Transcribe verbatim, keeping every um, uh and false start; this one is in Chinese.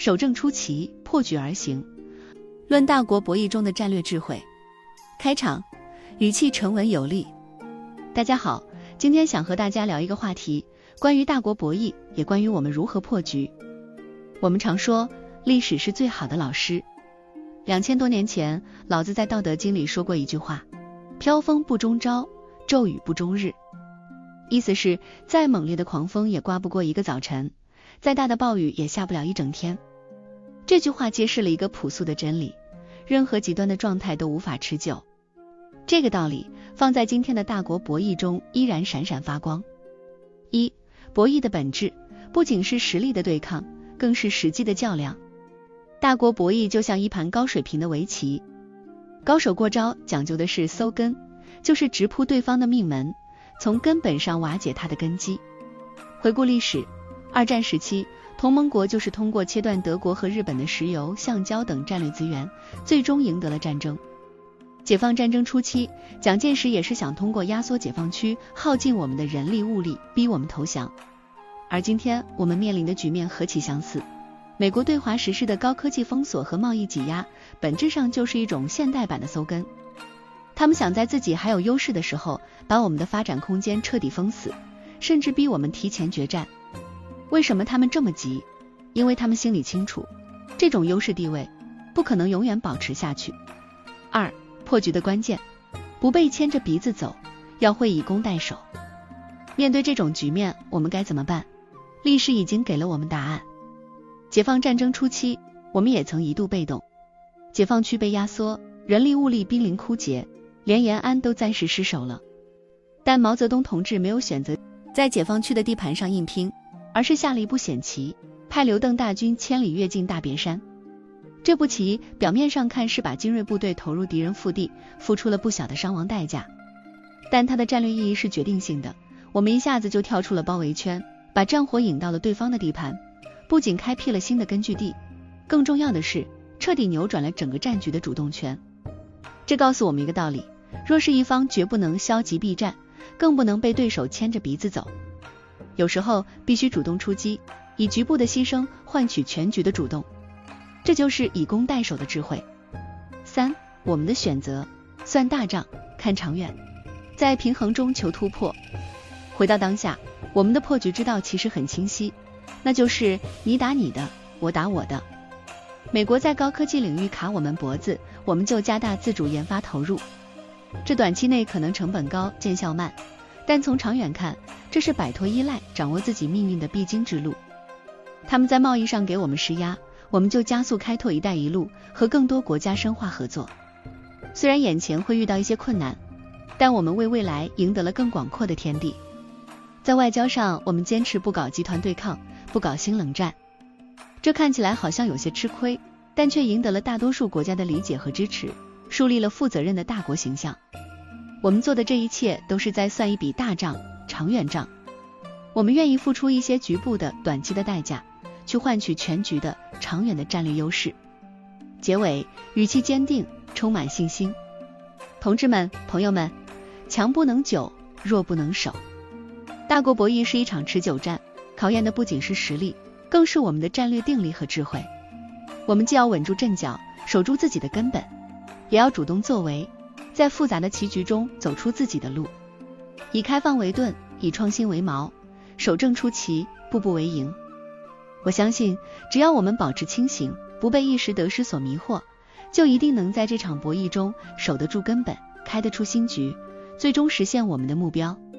守正出奇，破局而行，论大国博弈中的战略智慧。开场，语气沉稳有力。大家好，今天想和大家聊一个话题，关于大国博弈，也关于我们如何破局。我们常说，历史是最好的老师。两千多年前，老子在《道德经》里说过一句话：飘风不终朝，骤雨不终日。意思是，再猛烈的狂风也刮不过一个早晨，再大的暴雨也下不了一整天。这句话揭示了一个朴素的真理，任何极端的状态都无法持久。这个道理放在今天的大国博弈中依然闪闪发光。一、博弈的本质不仅是实力的对抗，更是实际的较量。大国博弈就像一盘高水平的围棋，高手过招讲究的是搜根，就是直扑对方的命门，从根本上瓦解他的根基。回顾历史，二战时期，同盟国就是通过切断德国和日本的石油、橡胶等战略资源，最终赢得了战争。解放战争初期，蒋介石也是想通过压缩解放区，耗尽我们的人力物力，逼我们投降。而今天我们面临的局面何其相似，美国对华实施的高科技封锁和贸易挤压，本质上就是一种现代版的搜根。他们想在自己还有优势的时候，把我们的发展空间彻底封死，甚至逼我们提前决战。为什么他们这么急？因为他们心里清楚，这种优势地位不可能永远保持下去。二、破局的关键，不被牵着鼻子走，要会以攻代守。面对这种局面，我们该怎么办？历史已经给了我们答案。解放战争初期，我们也曾一度被动，解放区被压缩，人力物力濒临枯竭，连延安都暂时失守了。但毛泽东同志没有选择在解放区的地盘上硬拼，而是下了一步险棋，派刘邓大军千里跃进大别山。这步棋表面上看是把精锐部队投入敌人腹地，付出了不小的伤亡代价，但它的战略意义是决定性的。我们一下子就跳出了包围圈，把战火引到了对方的地盘，不仅开辟了新的根据地，更重要的是彻底扭转了整个战局的主动权。这告诉我们一个道理，若是一方绝不能消极避战，更不能被对手牵着鼻子走。有时候必须主动出击，以局部的牺牲换取全局的主动，这就是以攻代守的智慧。三、我们的选择，算大账，看长远，在平衡中求突破。回到当下，我们的破局之道其实很清晰，那就是你打你的，我打我的。美国在高科技领域卡我们脖子，我们就加大自主研发投入。这短期内可能成本高，见效慢，但从长远看，这是摆脱依赖，掌握自己命运的必经之路。他们在贸易上给我们施压，我们就加速开拓一带一路，和更多国家深化合作。虽然眼前会遇到一些困难，但我们为未来赢得了更广阔的天地。在外交上，我们坚持不搞集团对抗，不搞新冷战。这看起来好像有些吃亏，但却赢得了大多数国家的理解和支持，树立了负责任的大国形象。我们做的这一切都是在算一笔大账，长远账。我们愿意付出一些局部的、短期的代价，去换取全局的、长远的战略优势。结尾，语气坚定，充满信心。同志们、朋友们，强不能久，弱不能守。大国博弈是一场持久战，考验的不仅是实力，更是我们的战略定力和智慧。我们既要稳住阵脚，守住自己的根本，也要主动作为，在复杂的棋局中走出自己的路。以开放为盾，以创新为矛，守正出奇，步步为营。我相信，只要我们保持清醒，不被一时得失所迷惑，就一定能在这场博弈中守得住根本，开得出新局，最终实现我们的目标。